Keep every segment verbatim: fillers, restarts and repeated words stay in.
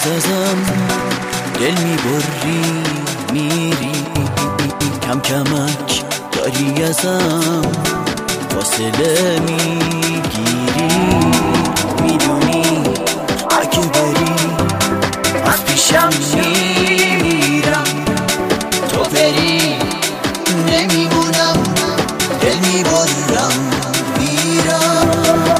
ازم دل میبری میری، کم کمک داری ازم فاصله میگیری. میدونی اگه بری از پیشم میمیرم، تو بری نمیمونم، دل میبرم میرم.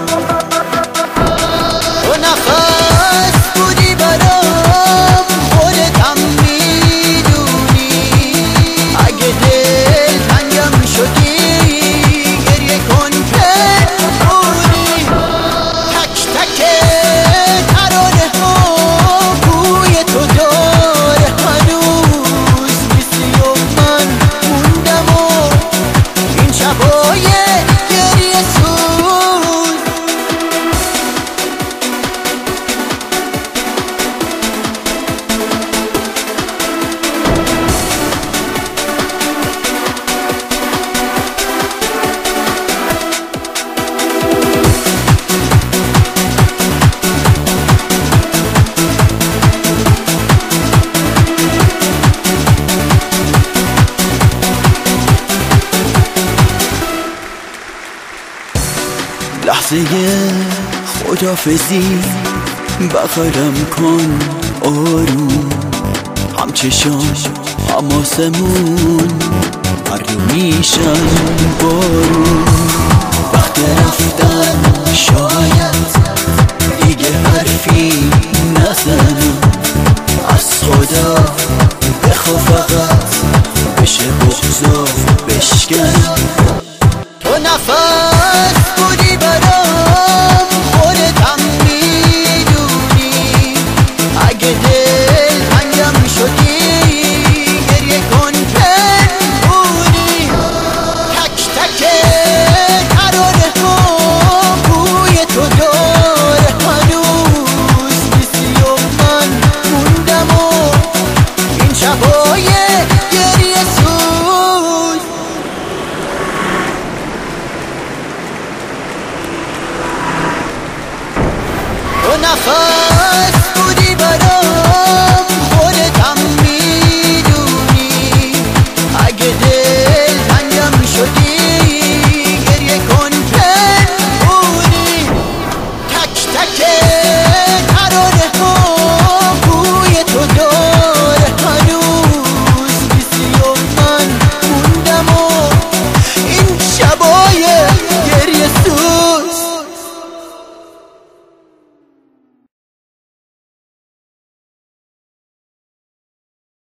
تو نفس بودی برام، خودتم میدونی. اگه دل تنگم شدی گریه کن پنهونی. تک تک ترانه ها بوی تو داره هنوز، مثلی و من موندم و این شبای گریه سوز. لحظه خدافزی بغلم کن آروم، هم چشام هم آسمون هر دو میشن بارون. وقت رفتن شاید دیگه حرفی نزنم، از خدا بخوا فقط بشه بغضا بشکنم. تو نفس بودی برام، خودتم میدونی. اگه دل تنگم شدی گریه کن پنهونی. تک تک ترانه ها بوی تو داره هنوز، مثلی و من موندم و این شبای گریه سوز. تو نفس